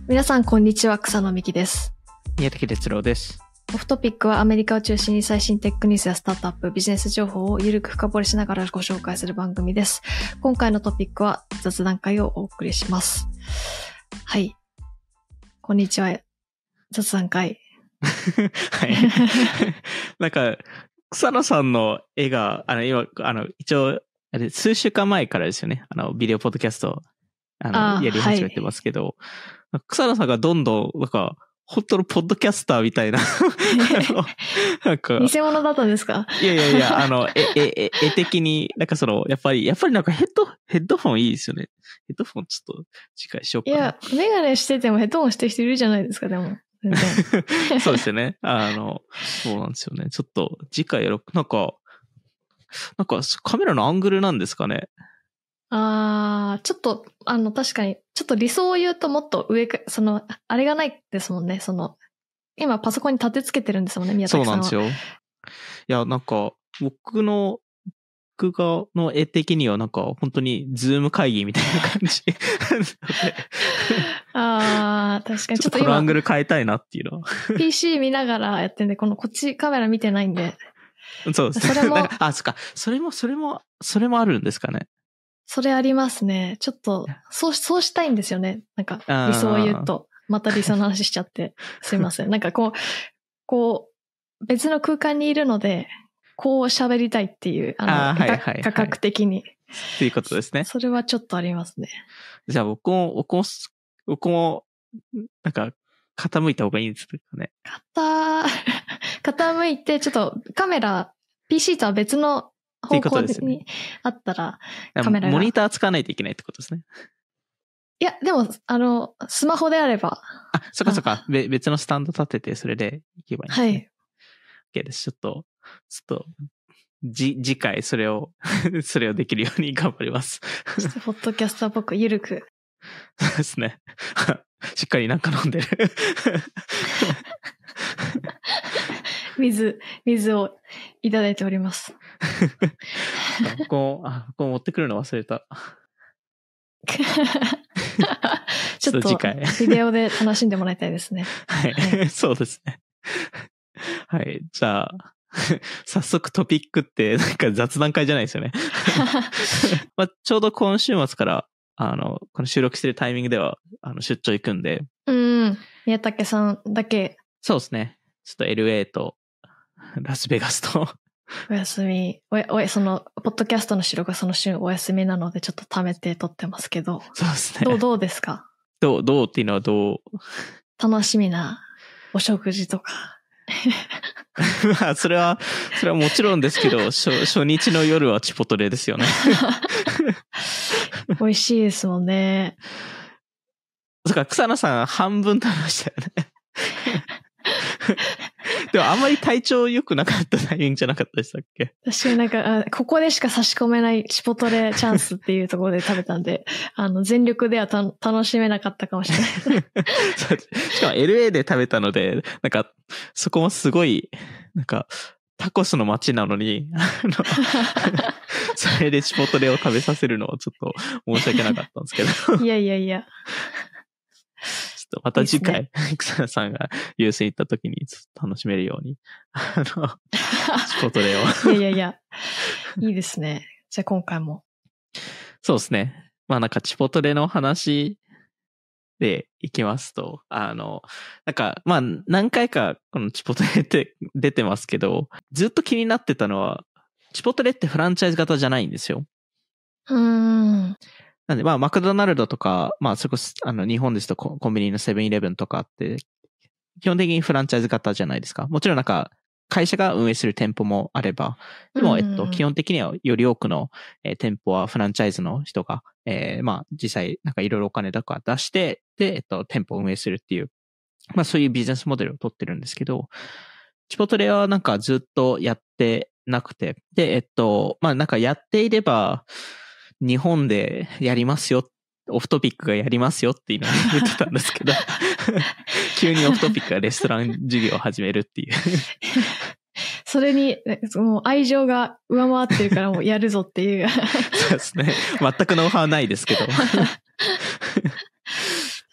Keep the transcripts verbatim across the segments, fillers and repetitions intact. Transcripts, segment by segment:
皆さんこんにちは、草野美希です。 宮崎哲郎です。 オフトピックはアメリカを中心に最新テックニュースやスタートアップ、ビジネス情報をゆるく深掘りしながらご紹介する番組です。今回のトピックは雑談会をお送りします。はい。こんにちは。雑談会。 はい。なんか、草野さんの絵が、あの、今、あの、一応、あれ、数週間前からですよね。あの、ビデオポッドキャスト、あの、あやり始めてますけど、はい、草野さんがどんどん、なんか、本当のポッドキャスターみたいな。 なんか偽物だったんですか？ いやいやいや、あの、え、え、絵的に、なんかその、やっぱり、やっぱりなんかヘッド、ヘッドフォンいいですよね。ヘッドフォンちょっと、次回しようかな。 いや、メガネしててもヘッドフォンしてる人いるじゃないですか、でも。 そうですよね。あの、そうなんですよね。ちょっと、次回やろう。なんか、なんか、カメラのアングルなんですかね。 あー、ちょっと、あの、確かに、ちょっと理想を言うともっと上か、その、あれがないですもんね、その、今パソコンに立て付けてるんですもんね、宮崎さんは。 そうなんですよ。いや、なんか、僕の、僕がの絵的にはなんか、本当にズーム会議みたいな感じ。 あー、確かにちょっと今。 このアングル変えたいなっていうのは。 ピーシー 見ながらやってんで、このこっちカメラ見てないんで。 そうですね。それも、あ、そっか。それも、それも、それもあるんですかね。 それありますね。ちょっと、そう、そうしたいんですよね。なんか、理想を言うと。また理想の話しちゃって。すいません。なんかこう、こう、別の空間にいるので、こう喋りたいっていう、あの、あはいはいはい、価格的に。 っていうことですね。 それはちょっとありますね。 じゃあ僕も、僕も、僕も、なんか、傾いた方がいいんですかね。 傾、傾いて、ちょっとカメラ、ピーシー とは別の方向にあったら、カメラが。 モニター使わないといけないってことですね。 いや、でも、あの、スマホであれば。 あ、そっかそっか。別のスタンド立てて、それでいけばいいんですね。はい。OK です。ちょっと、ちょっと、じ、次回それを、それをできるように頑張ります。 ちょっとポッドキャスターっぽくゆるく。 そうですね。しっかりなんか飲んでる。 水、水をいただいております。 ここ、あ、ここ持ってくるの忘れた。 ちょっと次回ビデオで楽しんでもらいたいですね。 はい、はい、そうですね。はい、じゃあ早速トピックってなんか雑談会じゃないですよね。まあ、ちょうど今週末からあのこの収録してるタイミングではあの出張行くんで。 うん。宮武さんだけ。 そうですね。ちょっと エルエー とラスベガスと。 お休み。おおその、ポッドキャストの収録がその週お休みなのでちょっと貯めて撮ってますけど。 そうですね。 どう、どうですか？ どう、どうっていうのはどう？ 楽しみなお食事とか。 まあ、それは、それはもちろんですけど、初、初日の夜はチポトレですよね。 美味しいですもんね。 そっか、草野さん半分食べましたよね。でもあんまり体調良くなかったタイミングじゃなかったでしたっけ？ 確かになんか、ここでしか差し込めないチポトレチャンスっていうところで食べたんで、あの、全力ではた楽しめなかったかもしれない。 しかも エルエー で食べたので、なんか、そこもすごい、なんか、タコスの街なのに、あのそれでチポトレを食べさせるのはちょっと申し訳なかったんですけど。 いやいやいや。 ちょっとまた次回、いいね、草野さんがユース行った時に楽しめるように、あの、チポトレを。 いやいやいや、いいですね。じゃあ今回も。 そうですね。まあなんかチポトレの話で行きますと、あの、なんか、まあ何回かこのチポトレって出てますけど、ずっと気になってたのは、チポトレってフランチャイズ型じゃないんですよ。 うーん。 なんで、まあ、マクドナルドとか、まあ、それこそ、あの、日本ですとコンビニのセブンイレブンとかって、基本的にフランチャイズ型じゃないですか。もちろんなんか、会社が運営する店舗もあれば、でも、えっと、基本的にはより多くの、えー、店舗はフランチャイズの人が、えー、まあ、実際、なんかいろいろお金とか出して、で、えっと、店舗を運営するっていう、まあ、そういうビジネスモデルを取ってるんですけど、チポトレはなんかずっとやってなくて、で、えっと、まあ、なんかやっていれば、日本でやりますよ、オフトピックがやりますよっていうのを言ってたんですけど、急にオフトピックがレストラン事業を始めるっていう。 それに、もう愛情が上回ってるからもうやるぞっていう。 そうですね。全くノウハウないですけど。 確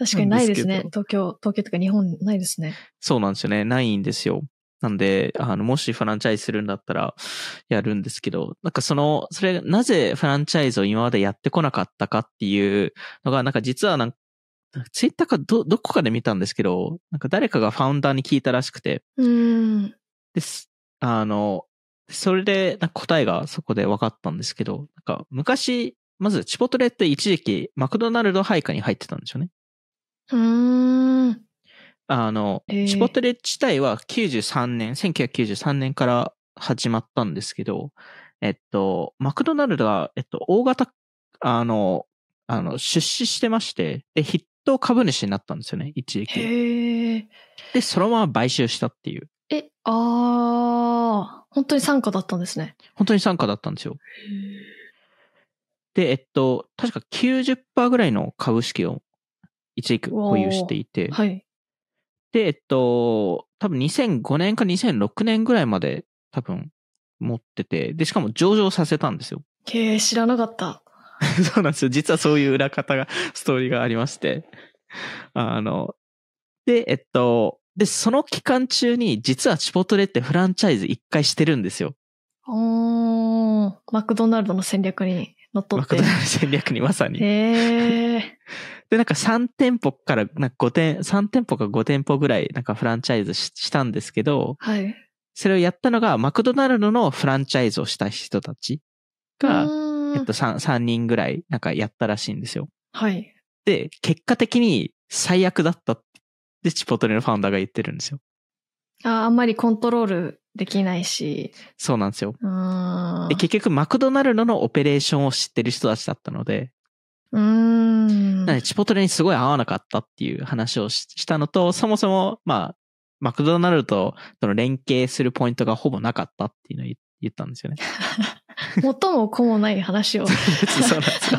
確かにないですね。 なんですけど東京、東京とか日本ないですね。 そうなんですよね。ないんですよ。なんで、あの、もしフランチャイズするんだったらやるんですけど、なんかその、それ、なぜフランチャイズを今までやってこなかったかっていうのが、なんか実はなんか、ツイッターかど、どこかで見たんですけど、なんか誰かがファウンダーに聞いたらしくて、 うーん。 です。あの、それで、なんか答えがそこで分かったんですけど、なんか昔、まずチポトレって一時期マクドナルド配下に入ってたんですよね。 うーん。 あの、 えーチポトレ自体はきゅうじゅうさんねん、せんきゅうひゃくきゅうじゅうさんねんから始まったんですけど、えっと、マクドナルドが、えっと、大型、あの、あの、出資してまして、で、筆頭株主になったんですよね、一時期。 へえ。 で、そのまま買収したっていう。 え、ああ、本当に傘下だったんですね。 本当に傘下だったんですよ。で、えっと、確か きゅうじゅっパーセント ぐらいの株式を一時期保有していて、 はい。 で、えっと、多分にせんごねんかにせんろくねんぐらいまで多分持ってて、で、しかも上場させたんですよ。 へえ、知らなかった。 そうなんですよ。実はそういう裏方が、ストーリーがありまして。あの、で、えっと、で、その期間中に、実はチポトレってフランチャイズ一回してるんですよ。 おー、マクドナルドの戦略にのっとって。 マクドナルド戦略にまさに。 へえ。 で、なんかさん店舗からなんかご店、さん店舗かご店舗ぐらいなんかフランチャイズ し, したんですけど、 はい。 それをやったのがマクドナルドのフランチャイズをした人たちが、えっと 3, 3人ぐらいなんかやったらしいんですよ。 はい。 で、結果的に最悪だったってチポトレのファウンダーが言ってるんですよ。 あ、あんまりコントロールできないし。 そうなんですよ。 うーん。 で、結局マクドナルドのオペレーションを知ってる人たちだったので、 うーん。 なのでチポトレにすごい合わなかったっていう話をしたのと、そもそも、まあ、マクドナルドとの連携するポイントがほぼなかったっていうのを言ったんですよね。 元も子もない話を。 そうなんですよ。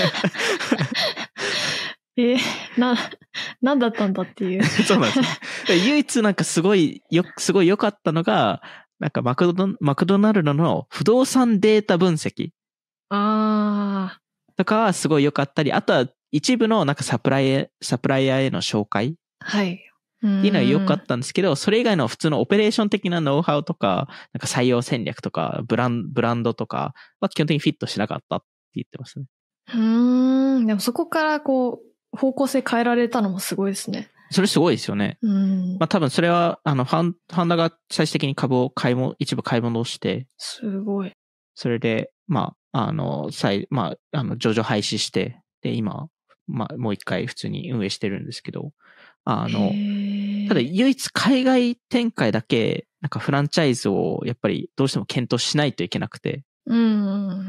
えー、な、なんだったんだっていう。 そうなんですよ。唯一なんかすごいよ、すごい良かったのが、なんかマクド、マクドナルドの不動産データ分析。 ああ。 とかはすごい良かったり、あとは一部のなんかサプライヤー、サプライヤーへの紹介。 はい。 っていうのは良かったんですけど、それ以外の普通のオペレーション的なノウハウとか、なんか採用戦略とか、ブラン、ブランドとかは基本的にフィットしなかったって言ってますね。 うーん。でもそこからこう、方向性変えられたのもすごいですね。 それすごいですよね。 うん。 まあ多分それは、あの、ファン、ファンダが最終的に株を買いも、一部買い戻して、 すごい。 それで、まあ、あの、再、まあ、あの、上場廃止して、で、今、まあ、もう一回普通に運営してるんですけど、あの、ただ唯一海外展開だけ、なんかフランチャイズをやっぱりどうしても検討しないといけなくて。 うん。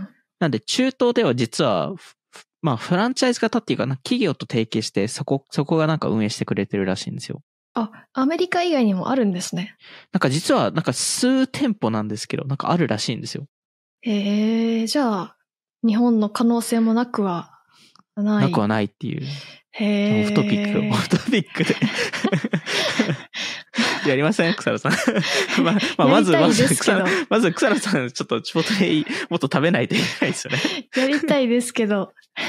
なんで中東では実は、まあフランチャイズ型っていうかな、企業と提携してそこ、そこがなんか運営してくれてるらしいんですよ。 あ、アメリカ以外にもあるんですね。 なんか実はなんか数店舗なんですけど、なんかあるらしいんですよ。 へえ、じゃあ、日本の可能性もなくはない。 なくはないっていう。 へえ。 オフトピック、オフトピックで。やりません草野さん。まあ、まあ、まず、まず、草野、まず草野さん、ちょっとチポトレもっと食べないといけないですよね。 やりたいですけど。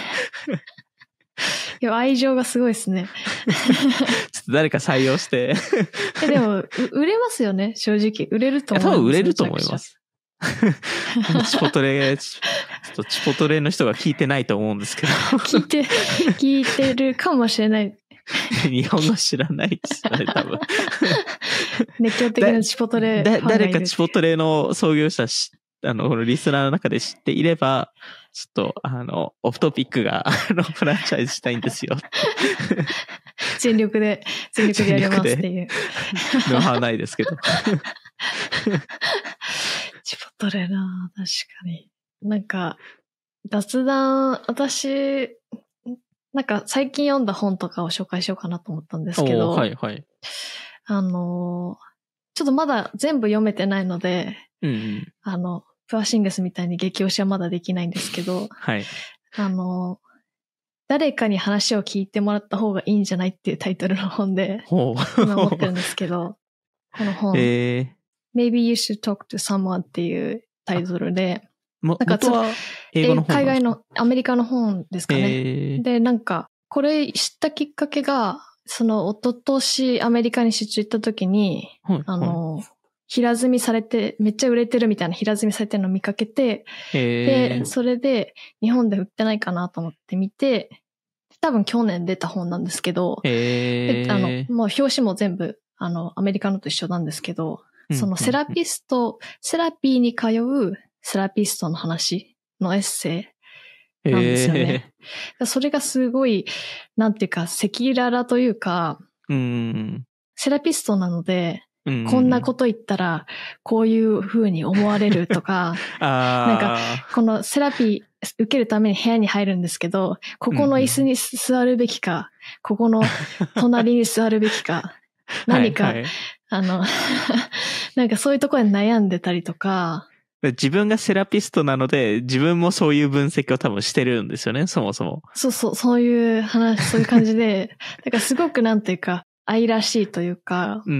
いや、愛情がすごいですね。 ちょっと誰か採用して。 え、でも、売れますよね、正直。売れると思います。 多分売れると思います。チポトレ、ちょっとチポトレの人が聞いてないと思うんですけど。 聞いて、聞いてるかもしれない。 日本語知らないですよね、多分。 熱狂的なチポトレファンがいる。 誰かチポトレの創業者し、あの、このリスナーの中で知っていれば、ちょっと、あの、オフトピックが、あの、フランチャイズしたいんですよ。 全力で、全力でやりますっていう。 ノウハウないですけど。 チポトレな、確かに。なんか、雑談、私、なんか最近読んだ本とかを紹介しようかなと思ったんですけど、 はいはい。 あの、ちょっとまだ全部読めてないので、 うんうん、 あの、プアシングスみたいに激推しはまだできないんですけど、 はい。 あの、誰かに話を聞いてもらった方がいいんじゃないっていうタイトルの本で、今思ってるんですけど、この本、えー、Maybe You Should Talk to Someone っていうタイトルで、 なんか元は英語の本なんですか？ 海外の、アメリカの本ですかね。えー、で、なんか、 これ知ったきっかけが、その、一昨年アメリカに出張行った時に、 はい、 あの、平積みされて、めっちゃ売れてるみたいな平積みされてるのを見かけて、で、それで日本で売ってないかなと思って見て、多分去年出た本なんですけど、であの、もう表紙も全部、あの、アメリカのと一緒なんですけど、そのセラピスト、セラピーに通うセラピストの話のエッセイなんですよね。それがすごい、なんていうか、赤裸々というか、 うん、 セラピストなので、うん、こんなこと言ったら、こういう風に思われるとか、なんか、このセラピー受けるために部屋に入るんですけど、ここの椅子に座るべきか、うん、ここの隣に座るべきか、何か、はいはい、あの、なんかそういうところで悩んでたりとか、 自分がセラピストなので、自分もそういう分析を多分してるんですよね、そもそも。 そうそう、そういう話、そういう感じで、だからすごくなんていうか、愛らしいというか、 うん、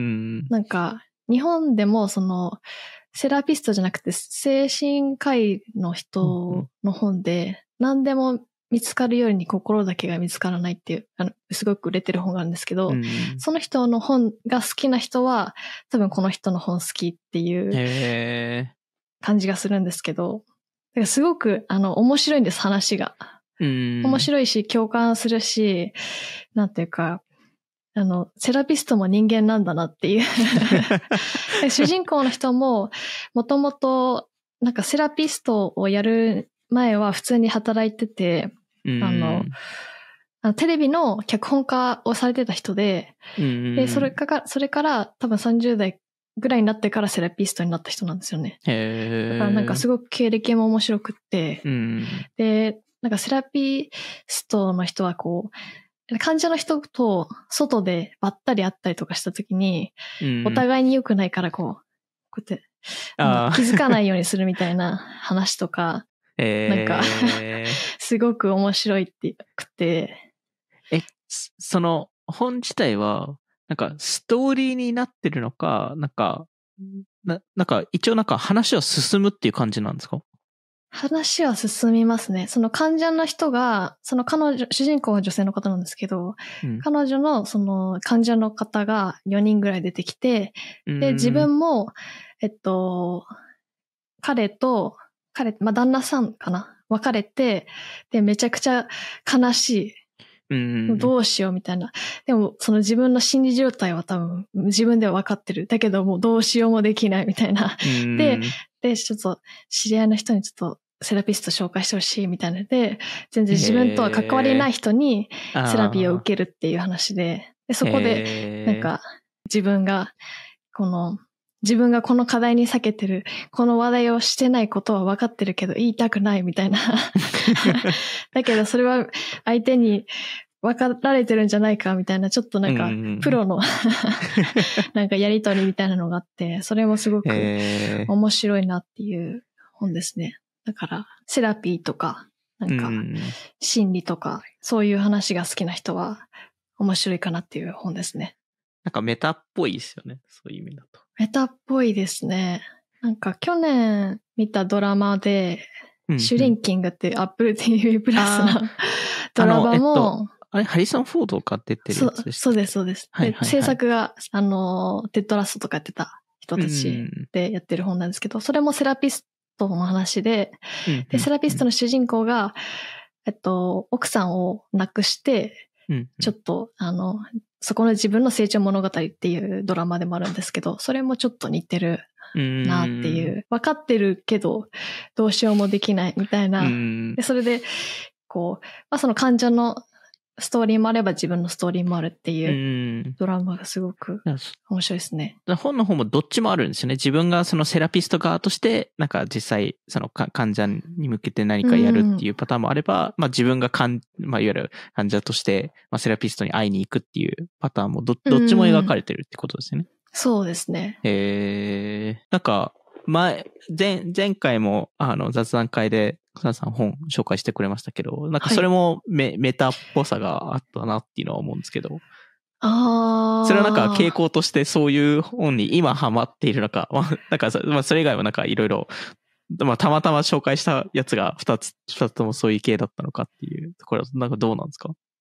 なんか、日本でもその、セラピストじゃなくて精神科医の人の本で、何でも見つかるように心だけが見つからないっていう、あの、すごく売れてる本があるんですけど、うん、その人の本が好きな人は、多分この人の本好きっていう感じがするんですけど、だからすごく、あの、面白いんです、話が。 うん、 面白いし、共感するし、なんていうか、あの、セラピストも人間なんだなっていう。主人公の人も、もともと、なんかセラピストをやる前は普通に働いてて、あの、あのテレビの脚本家をされてた人で、で、それから、それから多分さんじゅう代ぐらいになってからセラピストになった人なんですよね。 へー。 だからなんかすごく経歴も面白くって、 うん、 で、なんかセラピストの人はこう、患者の人と外でばったり会ったりとかしたときに、うん、お互いに良くないからこう、こうやって気づかないようにするみたいな話とか、なんか、すごく面白いってくて。 え、その本自体は、なんかストーリーになってるのか、なんか、な、なんか一応なんか話は進むっていう感じなんですか？ 話は進みますね。その患者の人が、その彼女、主人公は女性の方なんですけど、うん、彼女のその患者の方がよにんぐらい出てきて、で、自分も、えっと、彼と、彼、まあ、旦那さんかな別れて、で、めちゃくちゃ悲しい。 うん、 どうしようみたいな。でも、その自分の心理状態は多分、自分では分かってる。だけどもうどうしようもできないみたいな。うん、で、で、ちょっと、知り合いの人にちょっと、セラピスト紹介してほしいみたいなので、全然自分とは関わりない人にセラピーを受けるっていう話で、でそこで、なんか、自分が、この、自分がこの課題に避けてる、この話題をしてないことは分かってるけど言いたくないみたいな。だけどそれは相手に分かられてるんじゃないかみたいな、ちょっとなんかプロのなんかやりとりみたいなのがあって、それもすごく面白いなっていう本ですね。だからセラピーとか、なんか心理とか、そういう話が好きな人は面白いかなっていう本ですね。 なんかメタっぽいですよね。そういう意味だと。 メタっぽいですね。なんか去年見たドラマで、うんうん、シュリンキングっていう Apple ティーブイ プラスのドラマも、 あれ、ハリソン・フォードが出てるやつでしたっけ？ そうです、そうです。はいはいはい、で制作が、あの、テッドラストとかやってた人たちでやってる本なんですけど、それもセラピストの話で、うんうんうん、で、セラピストの主人公が、えっと、奥さんを亡くして、うんうん、ちょっと、あの、そこの自分の成長物語っていうドラマでもあるんですけど、それもちょっと似てるなっていう。分かってるけど、どうしようもできないみたいな。でそれで、こう、まあ、その患者のストーリーもあれば自分のストーリーもあるっていうドラマがすごく面白いですね。 本の方もどっちもあるんですよね。自分がそのセラピスト側として、なんか実際その患者に向けて何かやるっていうパターンもあれば、まあ自分がかん、まあいわゆる患者として、まあセラピストに会いに行くっていうパターンも ど, どっちも描かれてるってことですよね。 そうですね。 へー。なんか、前、前、前回もあの雑談会で、草田さん本紹介してくれましたけど、なんかそれも メ,、はい、メタっぽさがあったなっていうのは思うんですけど。 ああ。 それはなんか傾向としてそういう本に今ハマっているのか、まあ、なんか、まあ、それ以外はなんかいろいろ、まあたまたま紹介したやつが二つ、二つともそういう系だったのかっていうところはなんかどうなんですか？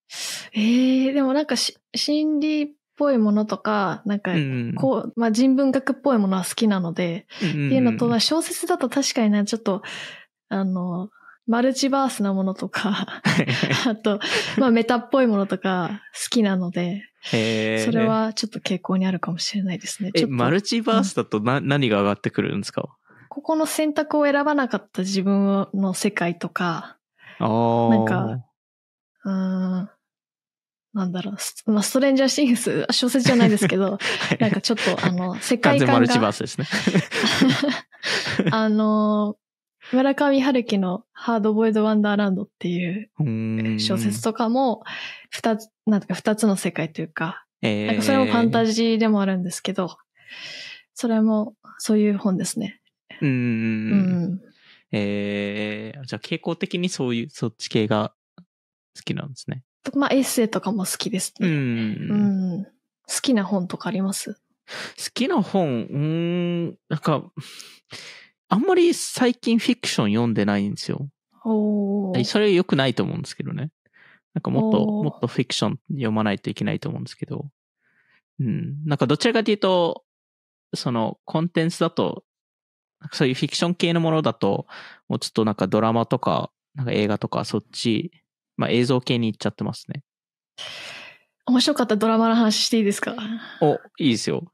えー、でもなんかし心理っぽいものとか、なんかこう、うん、まあ人文学っぽいものは好きなので、うんうんうん、っていうのと、小説だと確かにね、ちょっと、あの、マルチバースなものとか、あと、まあメタっぽいものとか好きなので、 へそれはちょっと傾向にあるかもしれないですね。 え、マルチバースだとな、うん、何が上がってくるんですか？ ここの選択を選ばなかった自分の世界とか、なんか、うーん、なんだろう、まあ、ストレンジャーシングス、小説じゃないですけど、はい、なんかちょっとあの、世界観が。 完全マルチバースですね。 あの、村上春樹のハードボイドワンダーランドっていう小説とかも、二つ、なんか二つの世界というか、えー、なんかそれもファンタジーでもあるんですけど、それもそういう本ですね。 うん。うん、えー、じゃあ傾向的にそういう、そっち系が好きなんですね。 まあエッセイとかも好きですね。うん、うん。好きな本とかあります？ 好きな本、うーん、なんか、あんまり最近フィクション読んでないんですよ。 おそれ良くないと思うんですけどね。なんかもっと、もっとフィクション読まないといけないと思うんですけど。うん。なんかどちらかというと、そのコンテンツだと、そういうフィクション系のものだと、もうちょっとなんかドラマとか、なんか映画とかそっち、まあ映像系に行っちゃってますね。 面白かったドラマの話していいですか？ お、いいですよ。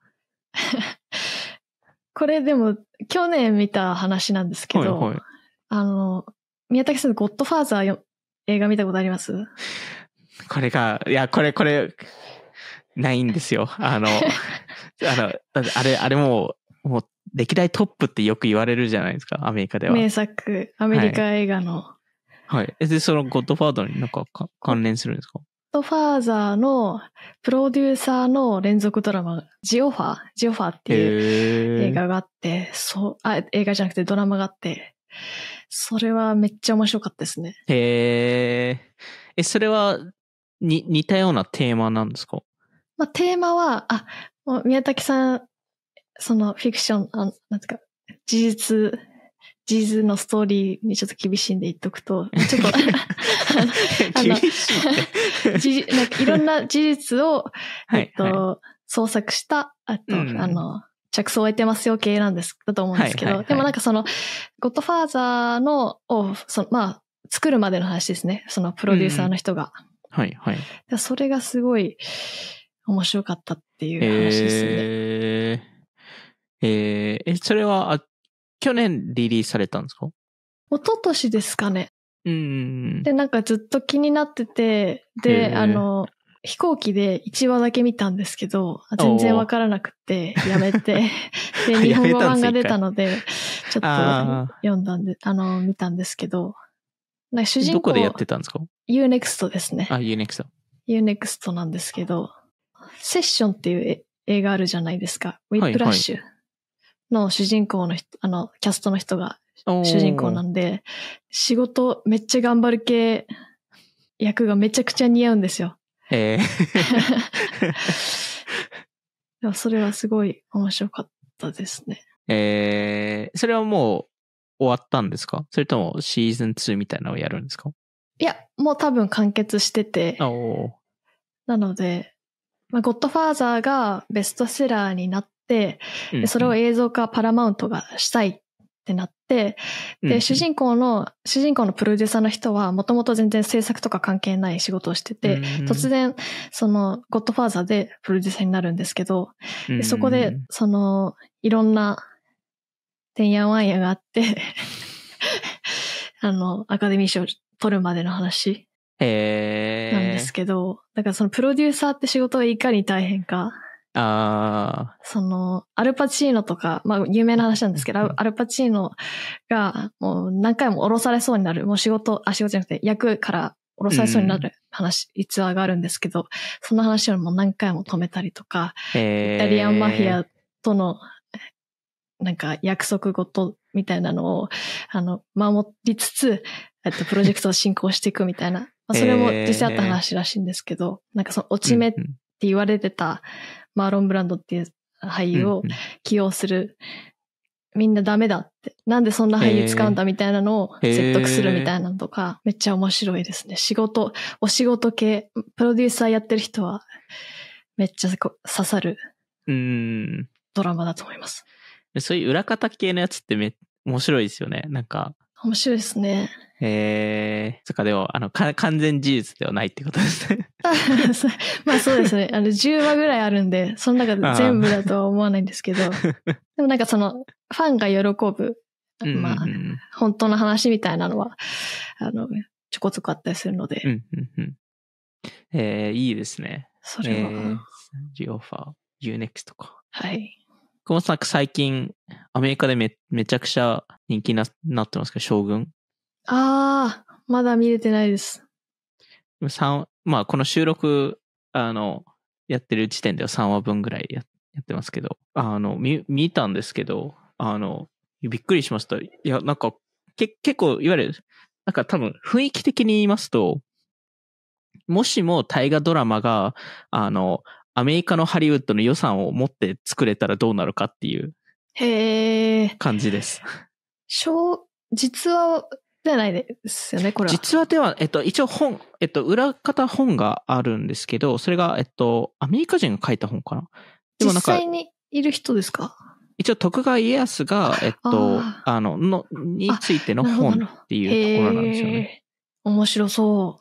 これでも去年見た話なんですけど、はいはい、あの、宮崎さんゴッドファーザーよ映画見たことあります？ これが、いや、これ、これ、ないんですよ。あの、あの、あれ、あれもう、もう、歴代トップってよく言われるじゃないですか、アメリカでは。 名作、アメリカ映画の。 はい。はい、で、そのゴッドファーザーになんかか関連するんですか？ ゴッドファーザーのプロデューサーの連続ドラマ、ジオファージオファーっていう映画があって、そう、あ、映画じゃなくてドラマがあって、それはめっちゃ面白かったですね。 へー。え、それは、に、似たようなテーマなんですか？ まあ、テーマは、あ、もう宮崎さん、そのフィクション、あなんていうか、事実、事実のストーリーにちょっと厳しいんで言っとくと、ちょっと、 厳しいって。 なんかいろんな事実を、えっと、はいはい、創作した、あと、うん、あの、着想を得てますよ系なんです、だと思うんですけど、はいはいはい、でもなんかその、ゴッドファーザーの、を、その、まあ、作るまでの話ですね。そのプロデューサーの人が。 うん、はいはい。 それがすごい面白かったっていう話ですね。 えー、えー、え、それは、あ、去年リリースされたんですか？ 一昨年ですかね。 うん。 で、なんかずっと気になってて、で、あの、飛行機でいちわだけ見たんですけど、全然わからなくて、やめて、で、日本語版が出たので、ちょっと読んだんで、あの、見たんですけど、なんか主人公、 どこでやってたんですか？ ユーネクスト ですね。 あ、ユーネクスト。 ユーネクスト なんですけど、セッションっていう映画あるじゃないですか。ウィップラッシュの主人公の人、あの、キャストの人が主人公なんで、仕事めっちゃ頑張る系役がめちゃくちゃ似合うんですよ。 へーそれはすごい面白かったですね。 えー、それはもう終わったんですか？それともシーズンツーみたいなのをやるんですか？ いや、もう多分完結してて。なので、まあ、ゴッドファーザーがベストセラーになって、うんうん、でそれを映像化パラマウントがしたいってなって、で、うんうん、主人公の、主人公のプロデューサーの人はもともと全然制作とか関係ない仕事をしてて、うんうん、突然、その、ゴッドファーザーでプロデューサーになるんですけど、うんうん、でそこで、その、いろんな、てんやわんやがあって、あの、アカデミー賞取るまでの話なんですけど、だからそのプロデューサーって仕事がいかに大変か。 あその、アルパチーノとか、まあ有名な話なんですけど、アルパチーノがもう何回も降ろされそうになる、もう仕事、あ、仕事じゃなくて役から降ろされそうになる話、うん、逸話があるんですけど、その話をもう何回も止めたりとか、イタリアンマフィアとのなんか約束事みたいなのを、あの、守りつつ、えっと、プロジェクトを進行していくみたいな。まあ、それも実際あった話らしいんですけど、えー、なんかその落ち目って言われてたマーロン・ブランドっていう俳優を起用するみんなダメだって。なんでそんな俳優使うんだみたいなのを説得するみたいなのとか、めっちゃ面白いですね。仕事、お仕事系、プロデューサーやってる人は、めっちゃ刺さるドラマだと思います。 うん、そういう裏方系のやつってめ面白いですよね。なんか。 面白いですね。 へえー、そっかでも、あの、か、完全事実ではないってことですね。 まあそうですね。あの、じゅうわぐらいあるんで、その中で全部だとは思わないんですけど、でもなんかその、ファンが喜ぶ、まあ、うんうんうん、本当の話みたいなのは、あの、ちょこちょこあったりするので。 うんうんうん、えー、いいですね。 それは。えー、 ジオファー、ユーネクストか。 はい。 この作最近、アメリカでめ、めちゃくちゃ人気な、なってますけど、将軍。 ああ、まだ見れてないです。 三、まあ、この収録、あの、やってる時点ではさんわぶんぐらいや、やってますけど、あの、見、見たんですけど、あの、びっくりしました。いや、なんか、け、結構、いわゆる、なんか多分、雰囲気的に言いますと、もしも大河ドラマが、あの、アメリカのハリウッドの予算を持って作れたらどうなるかっていう感じです。 小、実話じゃないですよね、これは。 実話では、えっと、一応本、えっと、裏方本があるんですけど、それが、えっと、アメリカ人が書いた本かな。 でもなんか実際にいる人ですか？ 一応徳川家康が、えっと、あ, あの、の、についての本っていうところなんですよね。 面白そう。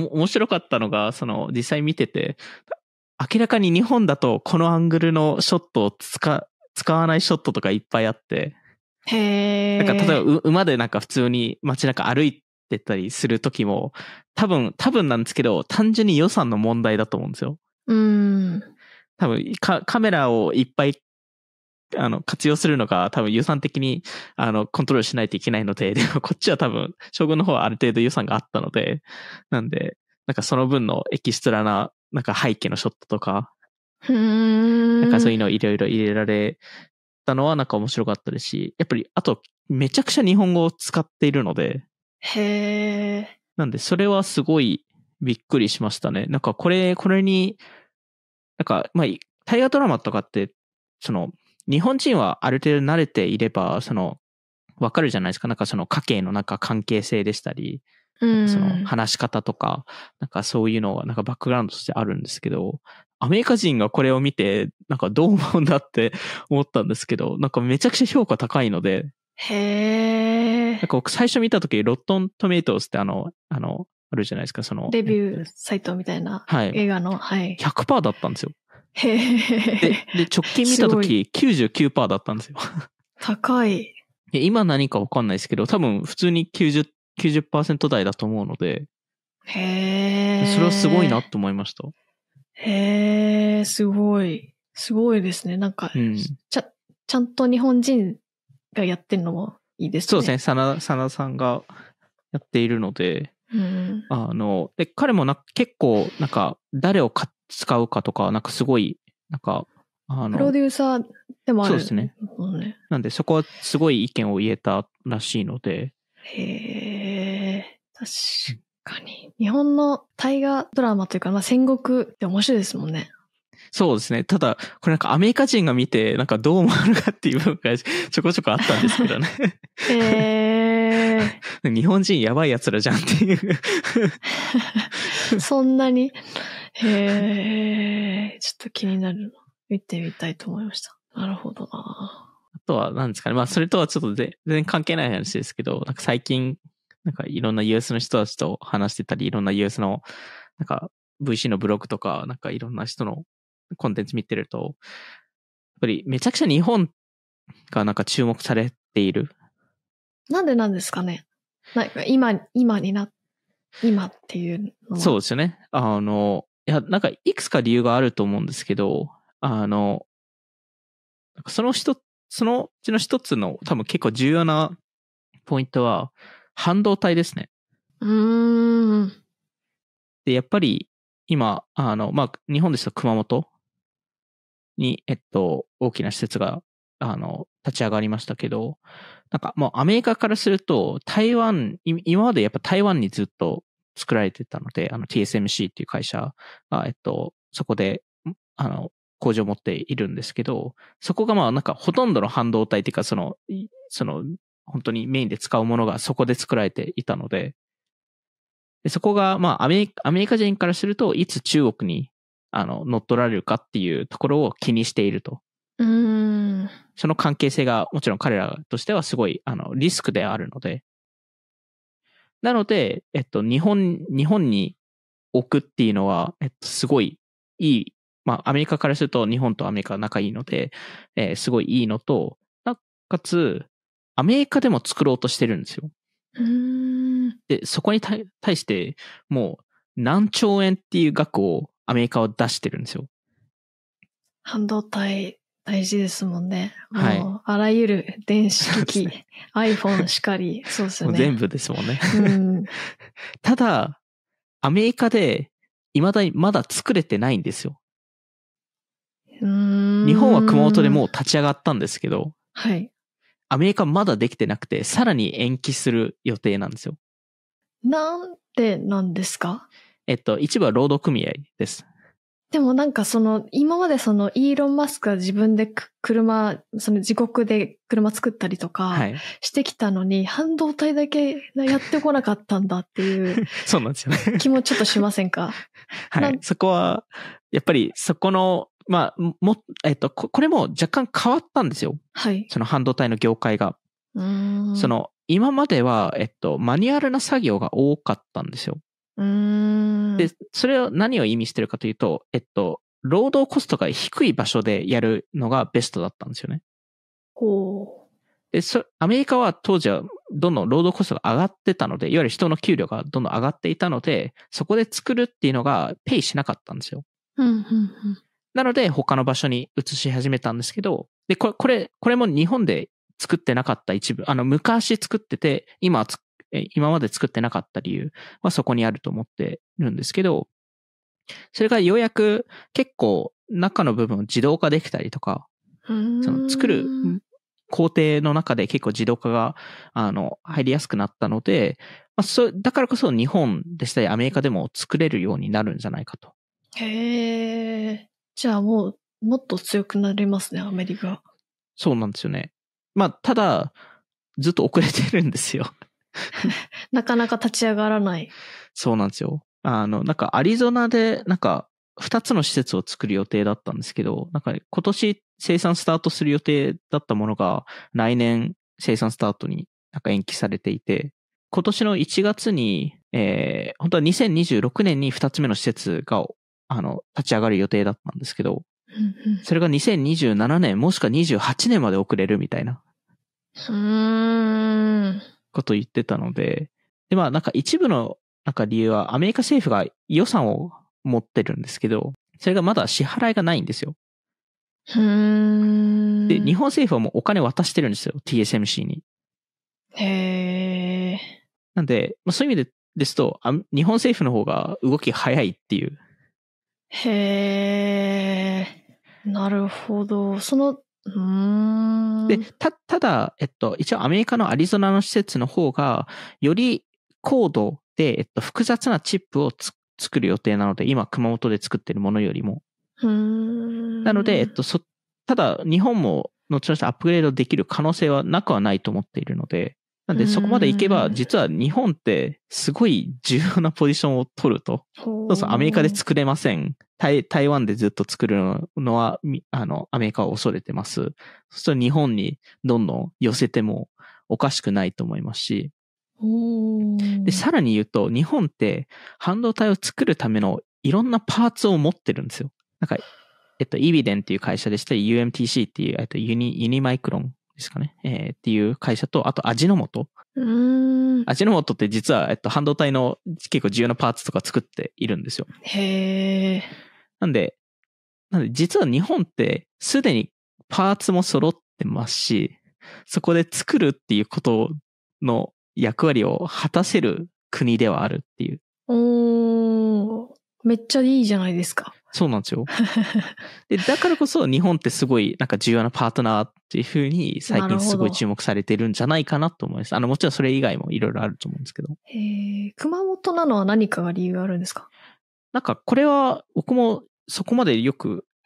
お、面白かったのが、その、実際見てて、明らかに日本だとこのアングルのショットを使、使わないショットとかいっぱいあって、 へー。 なんか例えば馬でなんか普通に街中歩いてたりする時も、多分、多分なんですけど、単純に予算の問題だと思うんですよ。 うん。 多分カ、カメラをいっぱいあの、活用するのが多分予算的に、あの、コントロールしないといけないので、でもこっちは多分、将軍の方はある程度予算があったので、なんで、なんかその分のエキストラな、なんか背景のショットとか、 うーんなんかそういうのをいろいろ入れられたのはなんか面白かったですし、やっぱり、あと、めちゃくちゃ日本語を使っているので、 へー。 なんで、それはすごいびっくりしましたね。なんかこれ、これに、なんか、まあ、大河ドラマとかって、その、日本人はある程度慣れていれば、その、わかるじゃないですか。なんかその家計のなんか関係性でしたり、その話し方とか、なんかそういうのはなんかバックグラウンドとしてあるんですけど、アメリカ人がこれを見て、なんかどう思うんだって思ったんですけど、なんかめちゃくちゃ評価高いので、 へー。 なんか僕最初見たとき、ロットントメイトーズってあの、あの、あるじゃないですか、その。 レビューサイトみたいな映画の、はい。 ひゃくパーセント だったんですよ。 へー。 で、で直近見たとき きゅうじゅうきゅうパーセント だったんですよ。 高い。 今何かわかんないですけど、多分普通にきゅうじゅう、きゅうじゅっパーセント 台だと思うので。 へー。 それはすごいなと思いました。 へー、すごい。すごいですね。なんか、うん、ちゃ、ちゃんと日本人がやってるのもいいですね。 そうですね。さな、さなさんがやっているので、 うん、 あの、で、彼もな結構、なんか、誰をか使うかとか、なんかすごい、なんか、あの、 プロデューサーでもある、 そうですね。 ね。 なんで、そこはすごい意見を言えたらしいので。 へー、確かに。日本の大河ドラマというか、まあ、戦国って面白いですもんね。 そうですね。ただ、これなんかアメリカ人が見て、なんかどう思うのかっていう部分がちょこちょこあったんですけどね。 へー。 日本人やばい奴らじゃんっていうそんなに。へー。ちょっと気になるの。見てみたいと思いました。なるほどな。 あとは何ですかね。まあそれとはちょっと全然関係ない話ですけど、なんか最近、なんかいろんな ユーエス の人たちと話してたり、いろんな ユーエス の、なんか ブイシー のブログとか、なんかいろんな人のコンテンツ見てると、やっぱりめちゃくちゃ日本がなんか注目されている。 なんでなんですかね。なんか今、今にな、今っていうのは。 そうですよね。あの、いや、なんかいくつか理由があると思うんですけど、あの、その一つ、そのうちの一つの多分結構重要なポイントは、半導体ですね。 うーん。 で、やっぱり今、あの、まあ、日本ですと熊本に、えっと、大きな施設が、あの、立ち上がりましたけど、なんかもうアメリカからすると、台湾、今までやっぱ台湾にずっと作られてたので、あの ティーエスエムシー っていう会社が、えっと、そこで、あの、 工場を持っているんですけど、そこがまあなんかほとんどの半導体っていうかその、その本当にメインで使うものがそこで作られていたので、でそこがまあアメリカ、アメリカ人からするといつ中国にあの乗っ取られるかっていうところを気にしていると。 うーん。 その関係性がもちろん彼らとしてはすごいあのリスクであるので。なので、えっと、日本、日本に置くっていうのは、えっと、すごいいい。まあ、アメリカからすると日本とアメリカは仲いいので、えー、すごいいいのと、なかつ、アメリカでも作ろうとしてるんですよ。 うーん。 で、そこに対して、もう何兆円っていう額をアメリカは出してるんですよ。 半導体大事ですもんね。 はい。 もうあらゆる電子機器、ね、iPhone しかり、そうですよね。 もう全部ですもんね。 うん、 ただ、アメリカで未だにまだ作れてないんですよ。 うーん。 日本は熊本でもう立ち上がったんですけど、 はい。 アメリカまだできてなくて、さらに延期する予定なんですよ。 なんでなんですか？ えっと、一部は労働組合です。 でもなんかその、今までそのイーロン・マスクが自分で車、その自国で車作ったりとかしてきたのに、はい、半導体だけやってこなかったんだっていうそうなんですよね。 気もちょっとしませんか？ はい。そこは、やっぱりそこの、まあ、も、えっと、これも若干変わったんですよ。 はい。 その半導体の業界が。 うーん。 その、今までは、えっと、マニュアルな作業が多かったんですよ。 うーん。 で、それを何を意味してるかというと、えっと、労働コストが低い場所でやるのがベストだったんですよね。 ほう。 で、そ、アメリカは当時はどんどん労働コストが上がってたので、いわゆる人の給料がどんどん上がっていたので、そこで作るっていうのがペイしなかったんですよ。 うんうんうん、 なので、他の場所に移し始めたんですけど、で、これ、これ、これも日本で作ってなかった一部、あの、昔作ってて、今はつ、今まで作ってなかった理由はそこにあると思ってるんですけど、それがようやく結構中の部分を自動化できたりとか、その作る工程の中で結構自動化が、あの、入りやすくなったので、まあ、そだからこそ日本でしたりアメリカでも作れるようになるんじゃないかと。 へー。じゃあもう、もっと強くなりますね、アメリカ。 そうなんですよね。まあ、ただ、ずっと遅れてるんですよ。 なかなか立ち上がらない。 そうなんですよ。あの、なんかアリゾナで、なんか、二つの施設を作る予定だったんですけど、なんか今年生産スタートする予定だったものが、来年生産スタートになんか延期されていて、今年のいちがつに、えー、本当はにせんにじゅうろくねんに二つ目の施設が、あの、立ち上がる予定だったんですけど、それがにせんにじゅうななねんもしくはにじゅうはちねんまで遅れるみたいな。 うーん。 こと言ってたので、で、まあなんか一部のなんか理由はアメリカ政府が予算を持ってるんですけど、それがまだ支払いがないんですよ。 うーん。 で、日本政府はもうお金渡してるんですよ、ティーエスエムシー に。 へー。 なんで、まあ、そういう意味でですと、日本政府の方が動き早いっていう。 へー。なるほど。その、うーん。 で、た、ただ、えっと、一応アメリカのアリゾナの施設の方が、より高度で、えっと、複雑なチップをつ作る予定なので、今熊本で作ってるものよりも。 うーん。 なので、えっと、そ、ただ、日本も後々アップグレードできる可能性はなくはないと思っているので、なんでそこまでいけば、実は日本ってすごい重要なポジションを取ると。そうそう、アメリカで作れません。台、台湾でずっと作るのは、あの、アメリカは恐れてます。そうすると日本にどんどん寄せてもおかしくないと思いますし。で、さらに言うと、日本って半導体を作るためのいろんなパーツを持ってるんですよ。なんか、えっと、イビデンっていう会社でしたり、ユーエムティーシー っていう、えっと、ユニ、ユニマイクロンですかね。えー、っていう会社と、あと、味の素。 うーん。 味の素って実は、えっと、半導体の結構重要なパーツとか作っているんですよ。 へー。 なんで、なんで、実は日本ってすでにパーツも揃ってますし、そこで作るっていうことの役割を果たせる国ではあるっていう。 おー。めっちゃいいじゃないですか。 そうなんですよ。で、だからこそ日本ってすごいなんか重要なパートナーっていう風に最近すごい注目されてるんじゃないかなと思います。あの、もちろんそれ以外もいろいろあると思うんですけど。 へー。熊本なのは何かが理由があるんですか？ なんかこれは僕もそこまでよく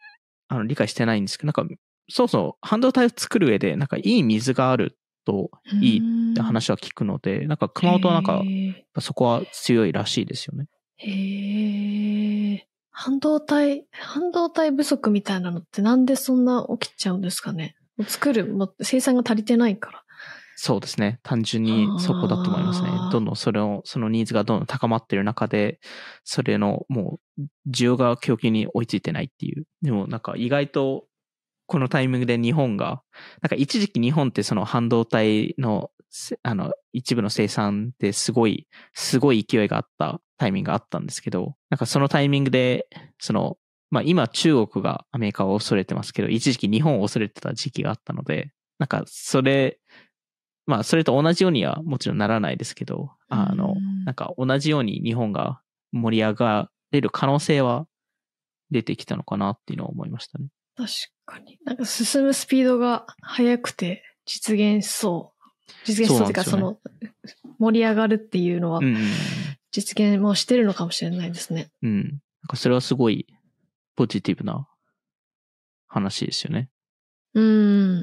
あの理解してないんですけど、なんか、そうそう、半導体を作る上で、なんかいい水があるといいって話は聞くので、なんか熊本はなんか、そこは強いらしいですよね。 へえ。半導体、半導体不足みたいなのってなんでそんな起きちゃうんですかね。作る、もう生産が足りてないから。 そうですね。単純にそこだと思いますね。どんどんそれを、そのニーズがどんどん高まっている中で、それのもう需要が供給に追いついてないっていう。でもなんか意外とこのタイミングで日本が、なんか一時期日本ってその半導体の、あの、一部の生産ってすごい、すごい勢いがあったタイミングがあったんですけど、なんかそのタイミングで、その、まあ今中国がアメリカを恐れてますけど、一時期日本を恐れてた時期があったので、なんかそれ、まあそれと同じようにはもちろんならないですけど、あの、なんか同じように日本が盛り上がれる可能性は出てきたのかなっていうのは思いましたね。 確かに。なんか進むスピードが速くて実現しそう。実現しそうというか、その、盛り上がるっていうのは、実現もしてるのかもしれないですね。 うん。なんかそれはすごいポジティブな話ですよね。 うん。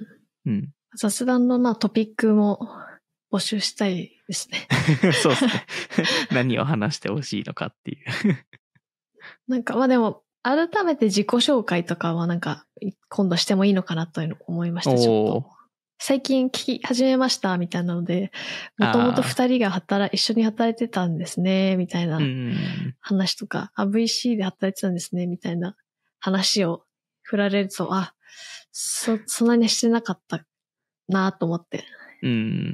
うん。 雑談のまあトピックも募集したいですね。 そうですね。何を話してほしいのかっていう。 なんかまあでも、改めて自己紹介とかはなんか今度してもいいのかなというのを思いました。ちょっと最近聞き始めましたみたいなので、もともと二人が働い、一緒に働いてたんですね、みたいな話とか、あ、ブイシー で働いてたんですね、みたいな話を振られると、あ、そ、そんなにしてなかったなと思って。 うん。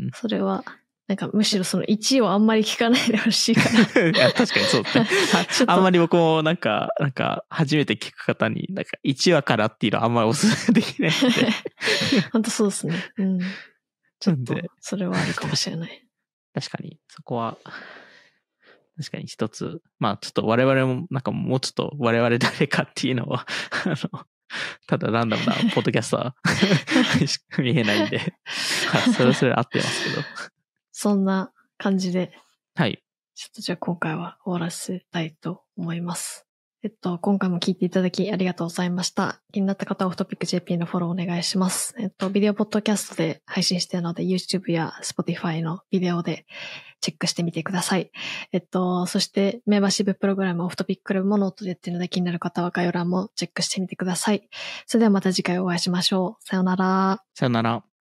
それは、なんかむしろそのいちいをあんまり聞かないでほしいから。 いや、確かにそうですね。あんまり僕もなんか、なんか、初めて聞く方に、なんかいちわからっていうのはあんまりお勧めできないので。 本当そうですね。うん。ちょっと、それはあるかもしれない。 確かに、そこは、確かに一つ、まあちょっと我々もなんかもうちょっと我々誰かっていうのは、あの、ただランダムなポッドキャスターしか見えないんで、それはそれ合ってますけど。 そんな感じで。 はい。 ちょっとじゃあ今回は終わらせたいと思います。えっと、今回も聞いていただきありがとうございました。気になった方はオフトピック ジェーピー のフォローお願いします。えっと、ビデオポッドキャストで配信しているので YouTube や Spotify のビデオでチェックしてみてください。えっと、そしてメンバーシッププログラムオフトピッククラブもノートでやっているので気になる方は概要欄もチェックしてみてください。それではまた次回お会いしましょう。さよなら。 さよなら。